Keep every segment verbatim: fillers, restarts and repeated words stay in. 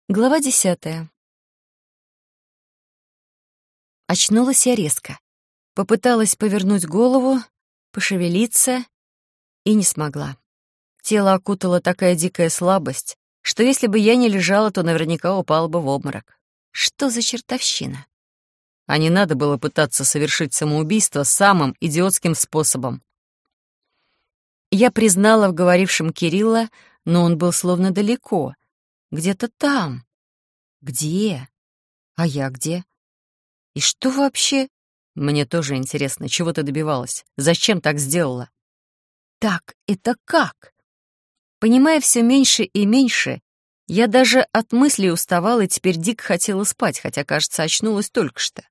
Глава десятая. Очнулась я резко. Попыталась повернуть голову, пошевелиться и не смогла. Тело окутала такая дикая слабость, что если бы я не лежала, то наверняка упала бы в обморок. Что за чертовщина? А не надо было пытаться совершить самоубийство самым идиотским способом. Я признала в говорившем Кирилла, но он был словно далеко, где-то там. Где? А я где? И что вообще? Мне тоже интересно, чего ты добивалась? Зачем так сделала? Так, это как? Понимая все меньше и меньше, я даже от мыслей уставала и теперь дико хотела спать, хотя, кажется, очнулась только что.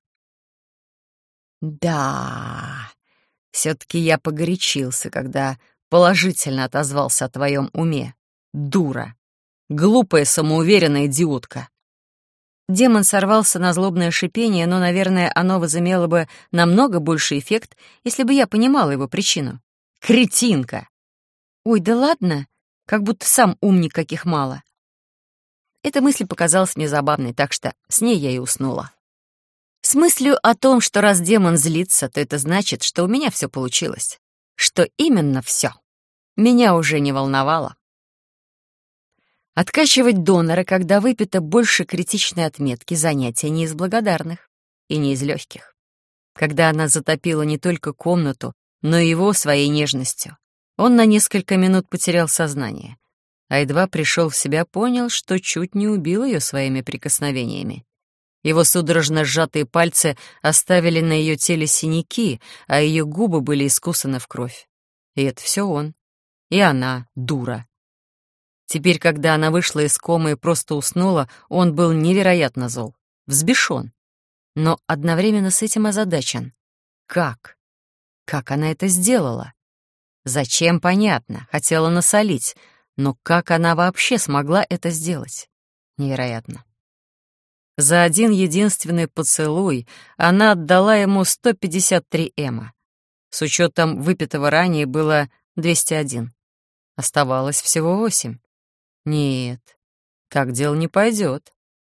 Да, все-таки я погорячился, когда положительно отозвался о твоем уме. Дура. Глупая, самоуверенная идиотка. Демон сорвался на злобное шипение, но, наверное, оно возымело бы намного больший эффект, если бы я понимала его причину. Кретинка! Ой, да ладно, как будто сам умник каких мало. Эта мысль показалась мне забавной, так что с ней я и уснула. С мыслью о том, что раз демон злится, то это значит, что у меня все получилось. Что именно все. Меня уже не волновало. Откачивать донора, когда выпито больше критичной отметки, занятие не из благодарных и не из легких. Когда она затопила не только комнату, но и его своей нежностью, он на несколько минут потерял сознание, а едва пришел в себя, понял, что чуть не убил ее своими прикосновениями. Его судорожно сжатые пальцы оставили на ее теле синяки, а ее губы были искусаны в кровь. И это все он. И она, дура. Теперь, когда она вышла из комы и просто уснула, он был невероятно зол, взбешен, но одновременно с этим озадачен. Как? Как она это сделала? Зачем, понятно, хотела насолить, но как она вообще смогла это сделать? Невероятно. За один единственный поцелуй она отдала ему сто пятьдесят три эма. С учетом выпитого ранее было двести один. Оставалось всего восемь. Нет, так дело не пойдет.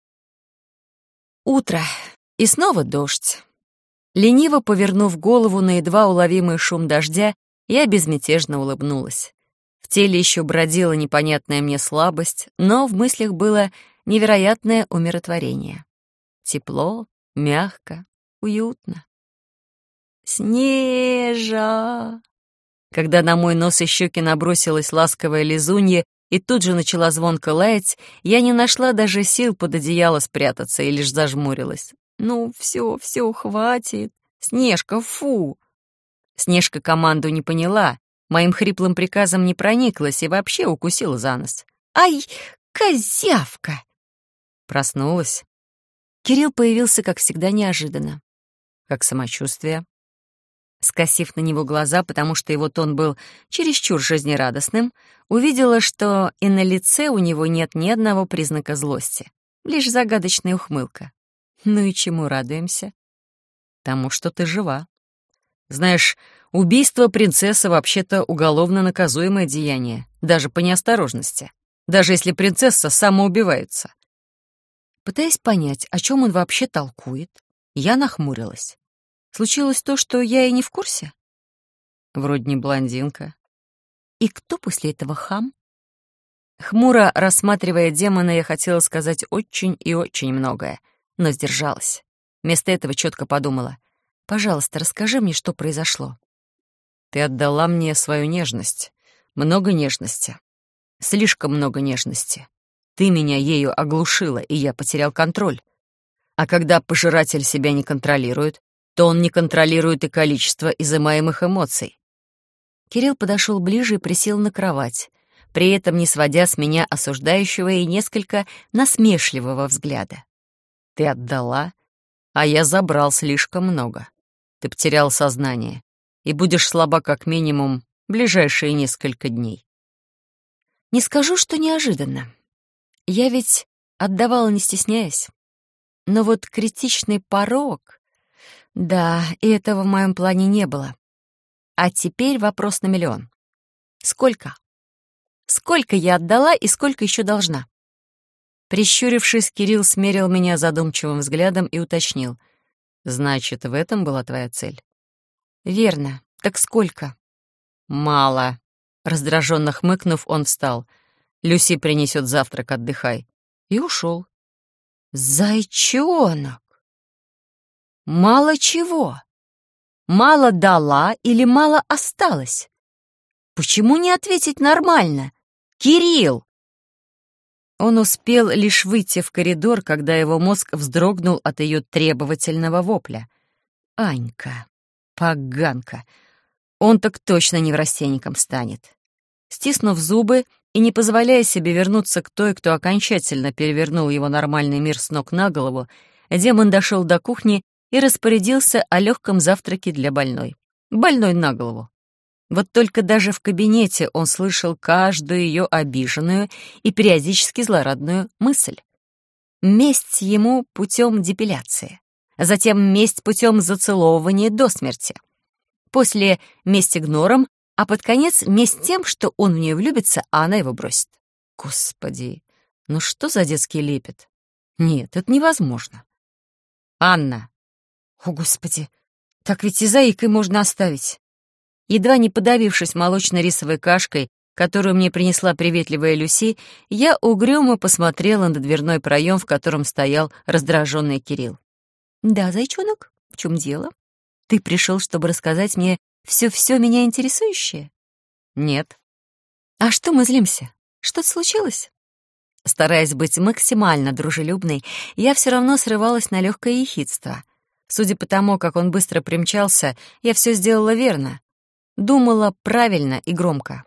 Утро. И снова дождь. Лениво повернув голову на едва уловимый шум дождя, я безмятежно улыбнулась. В теле еще бродила непонятная мне слабость, но в мыслях было невероятное умиротворение. Тепло, мягко, уютно. Снежа! Когда на мой нос и щеки набросилась ласковая лизунья и тут же начала звонко лаять, я не нашла даже сил под одеяло спрятаться и лишь зажмурилась. «Ну, все, все, хватит! Снежка, фу!» Снежка команду не поняла, моим хриплым приказом не прониклась и вообще укусила за нос. «Ай, козявка!» Проснулась. Кирилл появился, как всегда, неожиданно. «Как самочувствие?» Скосив на него глаза, потому что его тон был чересчур жизнерадостным, увидела, что и на лице у него нет ни одного признака злости, лишь загадочная ухмылка. Ну и чему радуемся? Тому, что ты жива. Знаешь, убийство принцессы вообще-то уголовно наказуемое деяние, даже по неосторожности, даже если принцесса самоубивается. Пытаясь понять, о чем он вообще толкует, я нахмурилась. Случилось то, что я и не в курсе? Вроде не блондинка. И кто после этого хам? Хмуро рассматривая демона, я хотела сказать очень и очень многое, но сдержалась. Вместо этого четко подумала. Пожалуйста, расскажи мне, что произошло. Ты отдала мне свою нежность. Много нежности. Слишком много нежности. Ты меня ею оглушила, и я потерял контроль. А когда пожиратель себя не контролирует, то он не контролирует и количество изымаемых эмоций. Кирилл подошел ближе и присел на кровать, при этом не сводя с меня осуждающего и несколько насмешливого взгляда. Ты отдала, а я забрал слишком много. Ты потерял сознание и будешь слаба как минимум ближайшие несколько дней. Не скажу, что неожиданно. Я ведь отдавала, не стесняясь. Но вот критичный порог... Да, и этого в моем плане не было. А теперь вопрос на миллион. Сколько? Сколько я отдала и сколько еще должна? Прищурившись, Кирилл смерил меня задумчивым взглядом и уточнил. «Значит, в этом была твоя цель?» «Верно. Так сколько?» «Мало». Раздраженно хмыкнув, он встал. «Люси принесет завтрак, отдыхай». И ушел. «Зайчонок! Мало чего? Мало дала или мало осталось? Почему не ответить нормально? Кирилл!» Он успел лишь выйти в коридор, когда его мозг вздрогнул от ее требовательного вопля. «Анька, поганка, он так точно неврастенником станет». Стиснув зубы и не позволяя себе вернуться к той, кто окончательно перевернул его нормальный мир с ног на голову, демон дошел до кухни и распорядился о легком завтраке для больной. Больной на голову. Вот только даже в кабинете он слышал каждую ее обиженную и периодически злорадную мысль. Месть ему путем депиляции, затем месть путем зацеловывания до смерти. После месть игнором, а под конец месть тем, что он в нее влюбится, а она его бросит. Господи, ну что за детский лепет? Нет, это невозможно. Анна. О, Господи, так ведь и заикой можно оставить. Едва не подавившись молочно-рисовой кашкой, которую мне принесла приветливая Люси, я угрюмо посмотрела на дверной проем, в котором стоял раздраженный Кирилл. «Да, зайчонок, в чем дело? Ты пришел, чтобы рассказать мне все-все меня интересующее?» «Нет». «А что мы злимся? Что-то случилось?» Стараясь быть максимально дружелюбной, я все равно срывалась на легкое ехидство. Судя по тому, как он быстро примчался, я все сделала верно. Думала правильно и громко.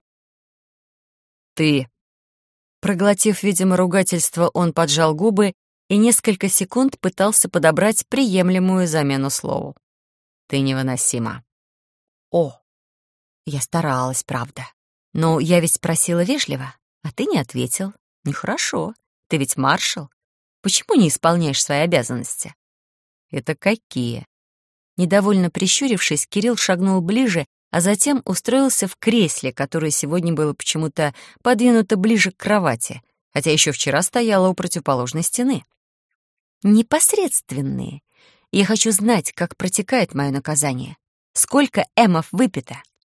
«Ты». Проглотив, видимо, ругательство, он поджал губы и несколько секунд пытался подобрать приемлемую замену слову. «Ты невыносима». «О, я старалась, правда. Но я ведь спросила вежливо, а ты не ответил. Нехорошо. Ты ведь маршал. Почему не исполняешь свои обязанности?» «Это какие?» Недовольно прищурившись, Кирилл шагнул ближе, а затем устроился в кресле, которое сегодня было почему-то подвинуто ближе к кровати, хотя еще вчера стояло у противоположной стены. «Непосредственные. Я хочу знать, как протекает мое наказание. Сколько эмов выпито?»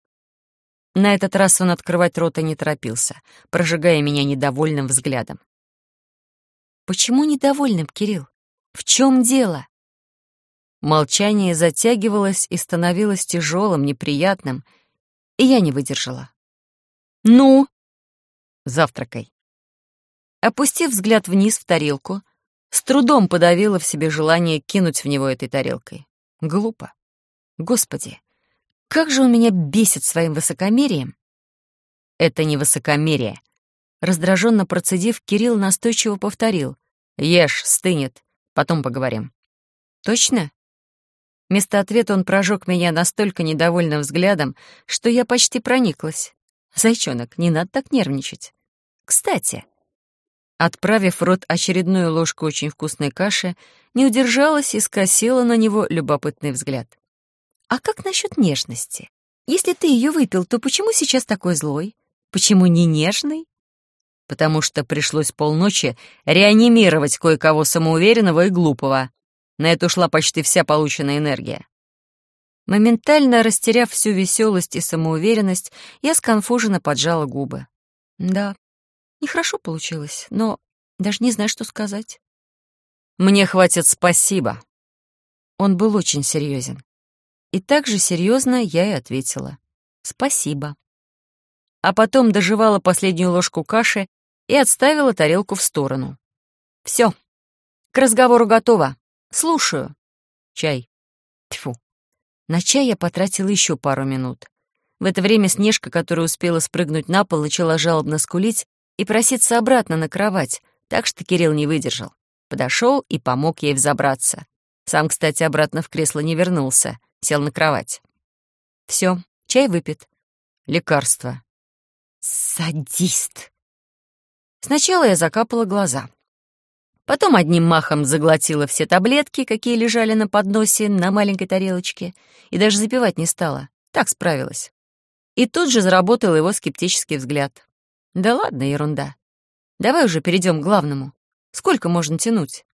На этот раз он открывать рота не торопился, прожигая меня недовольным взглядом. «Почему недовольным, Кирилл? В чем дело?» Молчание затягивалось и становилось тяжелым, неприятным, и я не выдержала. «Ну?» «Завтракай». Опустив взгляд вниз в тарелку, с трудом подавила в себе желание кинуть в него этой тарелкой. Глупо. Господи, как же он меня бесит своим высокомерием. «Это не высокомерие». Раздраженно процедив, Кирилл настойчиво повторил. «Ешь, стынет, потом поговорим». «Точно?» Вместо ответа он прожег меня настолько недовольным взглядом, что я почти прониклась. «Зайчонок, не надо так нервничать. Кстати...» Отправив в рот очередную ложку очень вкусной каши, не удержалась и скосила на него любопытный взгляд. «А как насчет нежности? Если ты ее выпил, то почему сейчас такой злой? Почему не нежный?» «Потому что пришлось полночи реанимировать кое-кого самоуверенного и глупого. На это ушла почти вся полученная энергия». Моментально растеряв всю веселость и самоуверенность, я сконфуженно поджала губы. Да, нехорошо получилось, но даже не знаю, что сказать. «Мне хватит спасибо». Он был очень серьезен. И так же серьезно я и ответила. «Спасибо». А потом доживала последнюю ложку каши и отставила тарелку в сторону. «Все, к разговору готово. Слушаю. Чай». Тьфу. На чай я потратила еще пару минут. В это время Снежка, которая успела спрыгнуть на пол, начала жалобно скулить и проситься обратно на кровать, так что Кирилл не выдержал. Подошел и помог ей взобраться. Сам, кстати, обратно в кресло не вернулся, сел на кровать. Все, чай выпит. Лекарство. Садист. Сначала я закапала глаза. Потом одним махом заглотила все таблетки, какие лежали на подносе на маленькой тарелочке, и даже запивать не стала. Так справилась. И тут же заработал его скептический взгляд. «Да ладно, ерунда. Давай уже перейдем к главному. Сколько можно тянуть?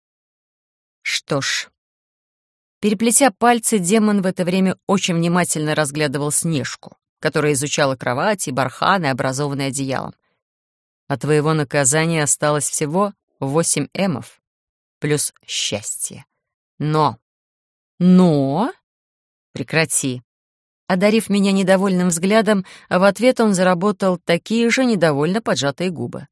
Что ж. Переплетя пальцы, демон в это время очень внимательно разглядывал Снежку, которая изучала кровати, барханы, образованные одеялом. От твоего наказания осталось всего восемь эмов, плюс счастье. Но... Но... Прекрати. Одарив меня недовольным взглядом, в ответ он заработал такие же недовольно поджатые губы.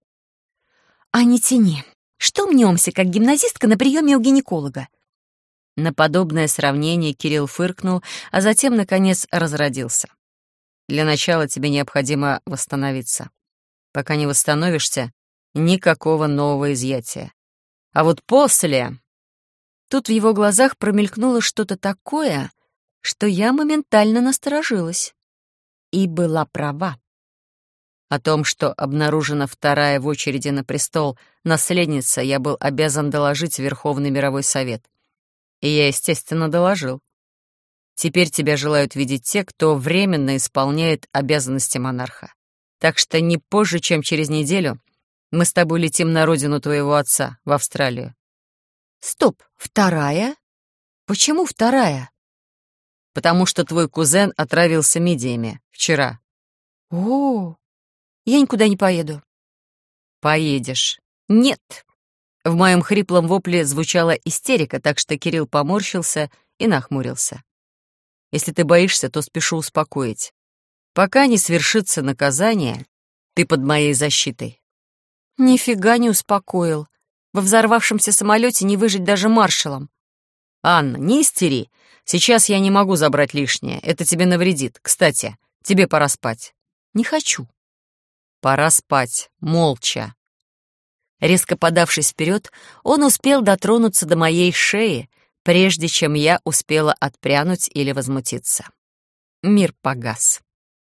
«А не тяни. Что мнемся, как гимназистка на приеме у гинеколога?» На подобное сравнение Кирилл фыркнул, а затем, наконец, разродился. «Для начала тебе необходимо восстановиться. Пока не восстановишься, никакого нового изъятия. А вот после...» Тут в его глазах промелькнуло что-то такое, что я моментально насторожилась. И была права. О том, что обнаружена вторая в очереди на престол наследница, я был обязан доложить в Верховный мировой совет. И я, естественно, доложил. Теперь тебя желают видеть те, кто временно исполняет обязанности монарха. Так что не позже, чем через неделю, мы с тобой летим на родину твоего отца, в Австралию. Стоп, вторая? Почему вторая? Потому что твой кузен отравился мидиями вчера. О, я никуда не поеду. Поедешь. Нет. В моем хриплом вопле звучала истерика, так что Кирилл поморщился и нахмурился. Если ты боишься, то спешу успокоить. Пока не свершится наказание, ты под моей защитой. Нифига не успокоил. Во взорвавшемся самолете не выжить даже маршалом. Анна, не истери. Сейчас я не могу забрать лишнее. Это тебе навредит. Кстати, тебе пора спать. Не хочу. Пора спать. Молча. Резко подавшись вперед, он успел дотронуться до моей шеи, прежде чем я успела отпрянуть или возмутиться. Мир погас.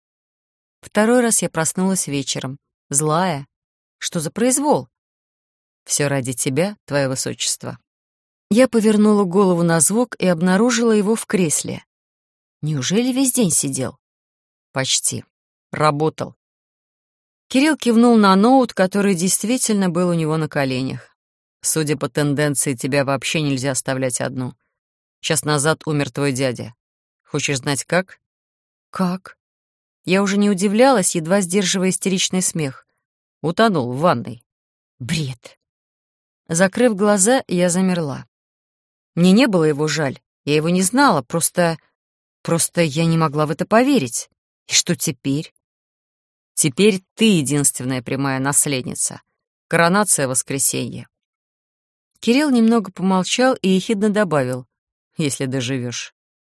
Второй раз я проснулась вечером, злая. Что за произвол? Все ради тебя, твое высочество. Я повернула голову на звук и обнаружила его в кресле. Неужели весь день сидел? Почти. Работал. Кирилл кивнул на ноут, который действительно был у него на коленях. Судя по тенденции, тебя вообще нельзя оставлять одну. Час назад умер твой дядя. Хочешь знать, как? Как? Я уже не удивлялась, едва сдерживая истеричный смех. Утонул в ванной. Бред. Закрыв глаза, я замерла. Мне не было его жаль, я его не знала, просто... Просто я не могла в это поверить. И что теперь? Теперь ты единственная прямая наследница. Коронация в воскресенье. Кирилл немного помолчал и ехидно добавил, если доживешь.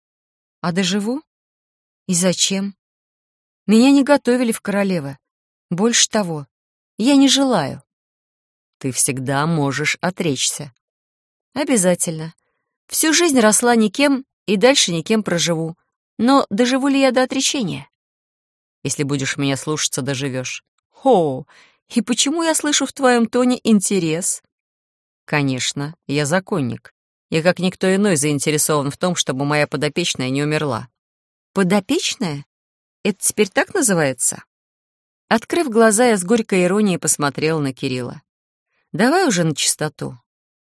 А доживу? И зачем? Меня не готовили в королевы. Больше того, я не желаю. Ты всегда можешь отречься. Обязательно. Всю жизнь росла никем и дальше никем проживу. Но доживу ли я до отречения? Если будешь меня слушаться, доживешь. Хо, и почему я слышу в твоем тоне интерес? Конечно, я законник. Я, как никто иной, заинтересован в том, чтобы моя подопечная не умерла. Подопечная? Это теперь так называется? Открыв глаза, я с горькой иронией посмотрела на Кирилла. Давай уже на чистоту.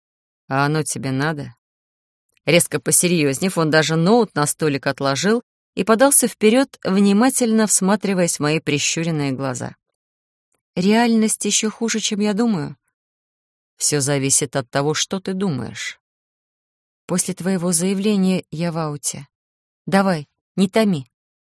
А оно тебе надо? Резко посерьезнев, он даже ноут на столик отложил и подался вперед, внимательно всматриваясь в мои прищуренные глаза. Реальность еще хуже, чем я думаю. Все зависит от того, что ты думаешь. После твоего заявления я в ауте. Давай, не томи.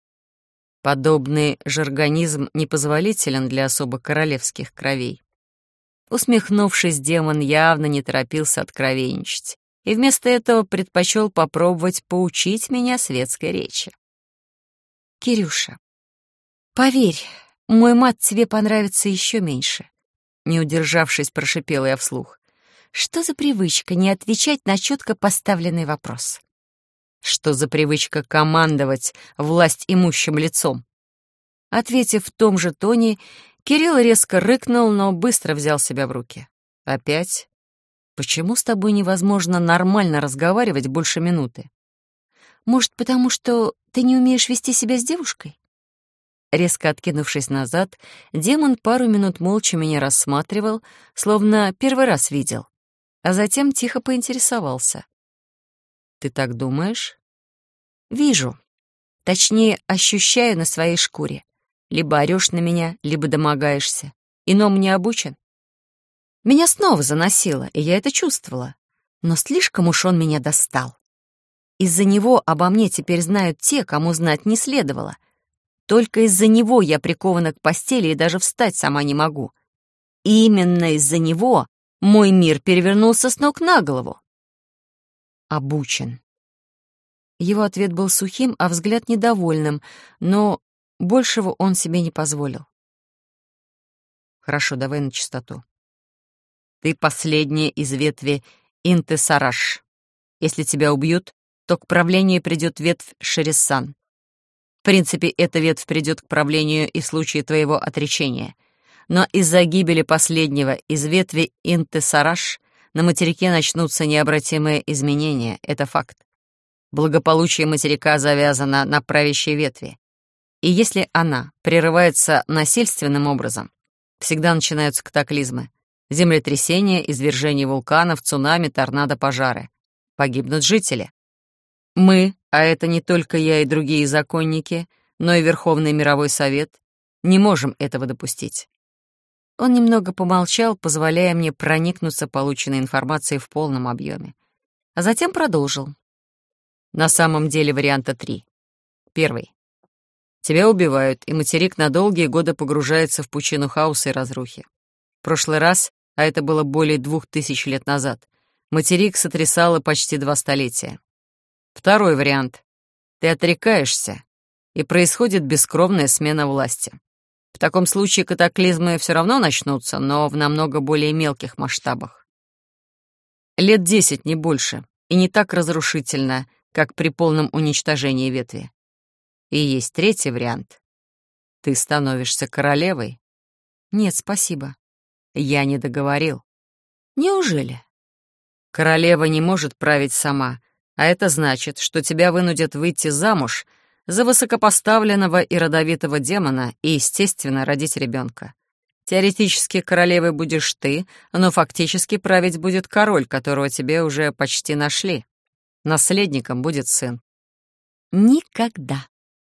Подобный жаргонизм непозволителен для особо королевских кровей. Усмехнувшись, демон явно не торопился откровенничать и вместо этого предпочел попробовать поучить меня светской речи. «Кирюша, поверь, мой мат тебе понравится еще меньше», не удержавшись, прошипела я вслух. «Что за привычка не отвечать на четко поставленный вопрос? Что за привычка командовать власть имущим лицом?» Ответив в том же тоне, Кирилл резко рыкнул, но быстро взял себя в руки. «Опять? Почему с тобой невозможно нормально разговаривать больше минуты? Может, потому что ты не умеешь вести себя с девушкой?» Резко откинувшись назад, демон пару минут молча меня рассматривал, словно первый раз видел. а затем тихо поинтересовался. «Ты так думаешь?» «Вижу. Точнее, ощущаю на своей шкуре. Либо орёшь на меня, либо домогаешься. Иному не обучен». Меня снова заносило, и я это чувствовала. Но слишком уж он меня достал. Из-за него обо мне теперь знают те, кому знать не следовало. Только из-за него я прикована к постели и даже встать сама не могу. И именно из-за него мой мир перевернулся с ног на голову. Обучен. Его ответ был сухим, а взгляд недовольным, но большего он себе не позволил. Хорошо, давай на чистоту. Ты последняя из ветви Интесараш. Если тебя убьют, то к правлению придет ветвь Шерессан. В принципе, эта ветвь придет к правлению и в случае твоего отречения. Но из-за гибели последнего из ветви Интесараш на материке начнутся необратимые изменения. Это факт. Благополучие материка завязано на правящей ветви. И если она прерывается насильственным образом, всегда начинаются катаклизмы. Землетрясения, извержения вулканов, цунами, торнадо, пожары. Погибнут жители. Мы, а это не только я и другие законники, но и Верховный мировой совет, не можем этого допустить. Он немного помолчал, позволяя мне проникнуться полученной информацией в полном объеме. А затем продолжил. На самом деле варианта три. Первый. Тебя убивают, и материк на долгие годы погружается в пучину хаоса и разрухи. В прошлый раз, а это было более двух тысяч лет назад, материк сотрясало почти два столетия. Второй вариант. Ты отрекаешься, и происходит бескровная смена власти. В таком случае катаклизмы все равно начнутся, но в намного более мелких масштабах. Лет десять, не больше, и не так разрушительно, как при полном уничтожении ветви. И есть третий вариант. Ты становишься королевой. Нет, спасибо. Я не договорил. Неужели? Королева не может править сама, а это значит, что тебя вынудят выйти замуж за высокопоставленного и родовитого демона и, естественно, родить ребенка. Теоретически королевой будешь ты, но фактически править будет король, которого тебе уже почти нашли. Наследником будет сын. Никогда.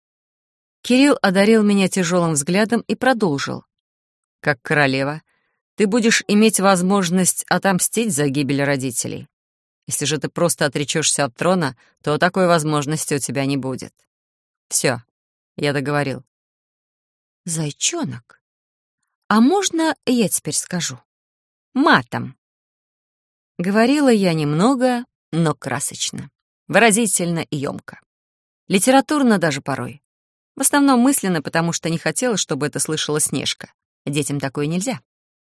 Кирилл одарил меня тяжелым взглядом и продолжил. Как королева, ты будешь иметь возможность отомстить за гибель родителей. Если же ты просто отречешься от трона, то такой возможности у тебя не будет. Все, я договорил. Зайчонок, а можно я теперь скажу? Матом. Говорила я немного, но красочно, выразительно и ёмко. Литературно даже порой. В основном мысленно, потому что не хотела, чтобы это слышала Снежка. Детям такое нельзя.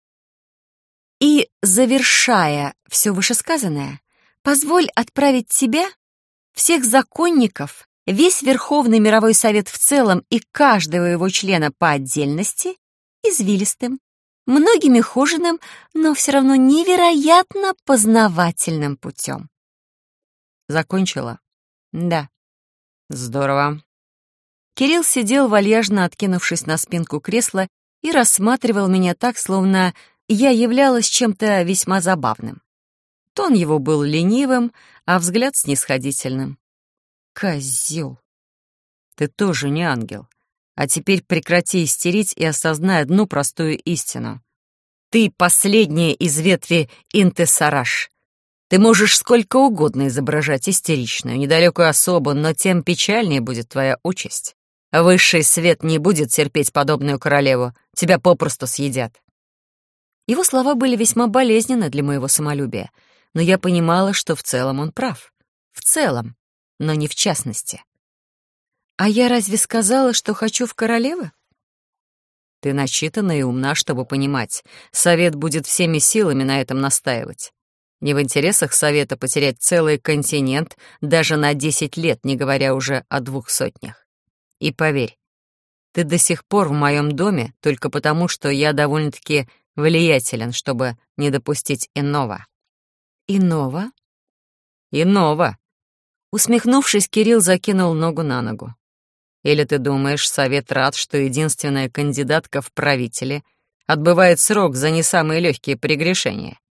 И, завершая все вышесказанное, позволь отправить тебя, всех законников, весь Верховный мировой совет в целом и каждого его члена по отдельности извилистым, многими хоженым, но все равно невероятно познавательным путем. Закончила? Да. Здорово. Кирилл сидел, вальяжно откинувшись на спинку кресла, и рассматривал меня так, словно я являлась чем-то весьма забавным. Тон его был ленивым, а взгляд снисходительным. Козёл. Ты тоже не ангел. А теперь прекрати истерить и осознай одну простую истину. Ты последняя из ветви Интесараш. Ты можешь сколько угодно изображать истеричную, недалекую особу, но тем печальнее будет твоя участь. Высший свет не будет терпеть подобную королеву. Тебя попросту съедят. Его слова были весьма болезненны для моего самолюбия, но я понимала, что в целом он прав. В целом, но не в частности. А я разве сказала, что хочу в королевы? Ты начитана и умна, чтобы понимать. Совет будет всеми силами на этом настаивать. Не в интересах совета потерять целый континент даже на десять лет, не говоря уже о двух сотнях. И поверь, ты до сих пор в моем доме только потому, что я довольно-таки влиятелен, чтобы не допустить иного. Иного? Иного. Усмехнувшись, Кирилл закинул ногу на ногу. Или ты думаешь, совет рад, что единственная кандидатка в правители отбывает срок за не самые легкие прегрешения?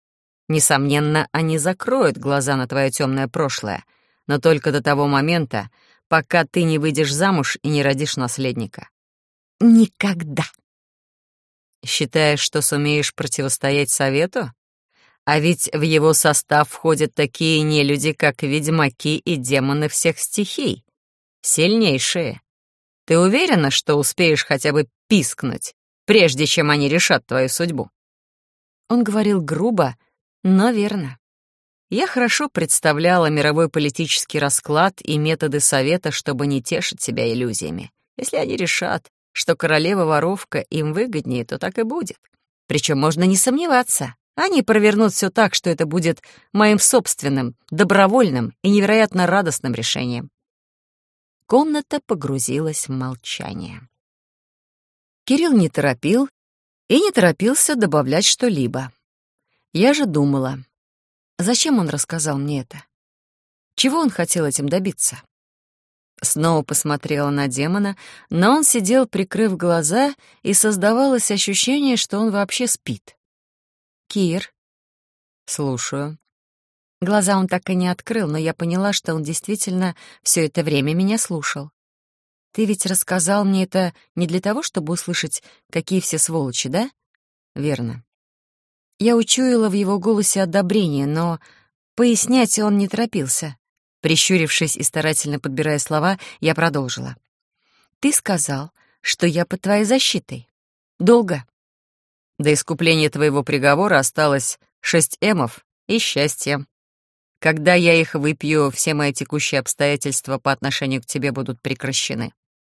Несомненно, они закроют глаза на твое темное прошлое, но только до того момента, пока ты не выйдешь замуж и не родишь наследника. Никогда. Считаешь, что сумеешь противостоять совету? А ведь в его состав входят такие нелюди, как ведьмаки и демоны всех стихий. Сильнейшие. Ты уверена, что успеешь хотя бы пискнуть, прежде чем они решат твою судьбу?» Он говорил грубо, но верно. Я хорошо представляла мировой политический расклад и методы совета, чтобы не тешить себя иллюзиями. Если они решат, что королева-воровка им выгоднее, то так и будет. Причем можно не сомневаться. Они провернут все так, что это будет моим собственным, добровольным и невероятно радостным решением. Комната погрузилась в молчание. Кирилл не торопил и не торопился добавлять что-либо. Я же думала, зачем он рассказал мне это? Чего он хотел этим добиться? Снова посмотрела на демона, но он сидел, прикрыв глаза, и создавалось ощущение, что он вообще спит. «Кир?» «Слушаю». Глаза он так и не открыл, но я поняла, что он действительно все это время меня слушал. «Ты ведь рассказал мне это не для того, чтобы услышать, какие все сволочи, да?» «Верно». Я учуяла в его голосе одобрение, но пояснять он не торопился. Прищурившись и старательно подбирая слова, я продолжила. «Ты сказал, что я под твоей защитой. Долго?» «До искупления твоего приговора осталось шесть эмов и счастье. Когда я их выпью, все мои текущие обстоятельства по отношению к тебе будут прекращены».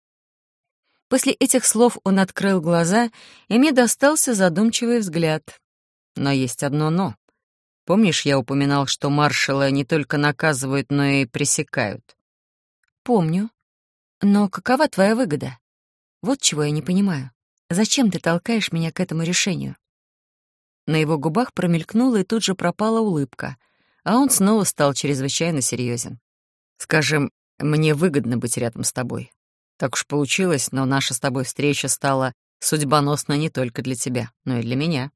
После этих слов он открыл глаза, и мне достался задумчивый взгляд. Но есть одно «но». Помнишь, я упоминал, что маршала не только наказывают, но и пресекают? Помню. Но какова твоя выгода? Вот чего я не понимаю. Зачем ты толкаешь меня к этому решению? На его губах промелькнула и тут же пропала улыбка, а он снова стал чрезвычайно серьезен. Скажем, мне выгодно быть рядом с тобой. Так уж получилось, но наша с тобой встреча стала судьбоносной не только для тебя, но и для меня.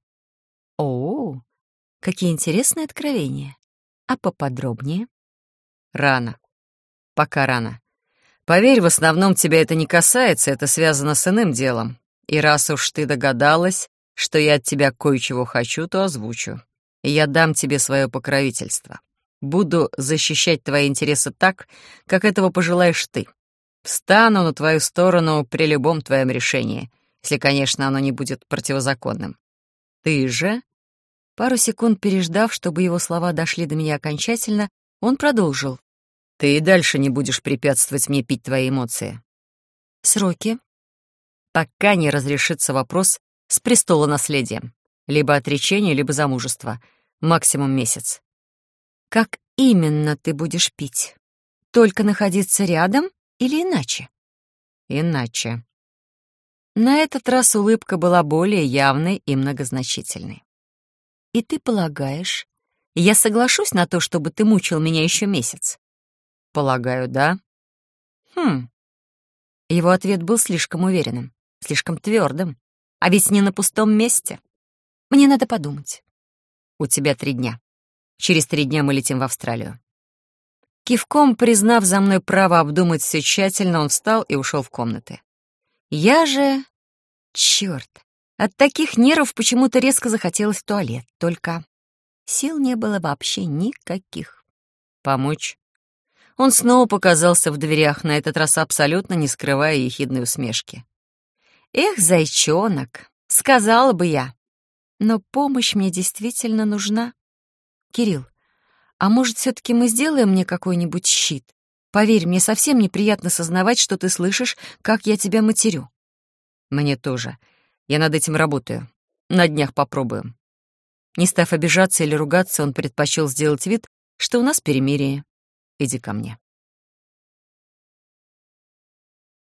О, какие интересные откровения. А поподробнее? Рано. Пока рано. Поверь, в основном тебя это не касается, это связано с иным делом. И раз уж ты догадалась, что я от тебя кое-чего хочу, то озвучу. И я дам тебе свое покровительство. Буду защищать твои интересы так, как этого пожелаешь ты. Встану на твою сторону при любом твоем решении, если, конечно, оно не будет противозаконным. Ты же...» Пару секунд переждав, чтобы его слова дошли до меня окончательно, он продолжил. «Ты и дальше не будешь препятствовать мне пить твои эмоции». «Сроки?» «Пока не разрешится вопрос с престолонаследием. Либо отречение, либо замужество. Максимум месяц». «Как именно ты будешь пить? Только находиться рядом или иначе?» «Иначе». На этот раз улыбка была более явной и многозначительной. «И ты полагаешь, я соглашусь на то, чтобы ты мучил меня еще месяц?» «Полагаю, да». «Хм». Его ответ был слишком уверенным, слишком твердым. А ведь не на пустом месте. Мне надо подумать. «У тебя три дня. Через три дня мы летим в Австралию». Кивком, признав за мной право обдумать все тщательно, он встал и ушел в комнаты. Я же... Черт! От таких нервов почему-то резко захотелось в туалет. Только сил не было вообще никаких. «Помочь?» Он снова показался в дверях, на этот раз абсолютно не скрывая ехидной усмешки. «Эх, зайчонок, сказала бы я. Но помощь мне действительно нужна. Кирилл, а может, все-таки мы сделаем мне какой-нибудь щит? Поверь, мне совсем неприятно сознавать, что ты слышишь, как я тебя матерю». «Мне тоже. Я над этим работаю. На днях попробуем». Не став обижаться или ругаться, он предпочел сделать вид, что у нас перемирие. «Иди ко мне».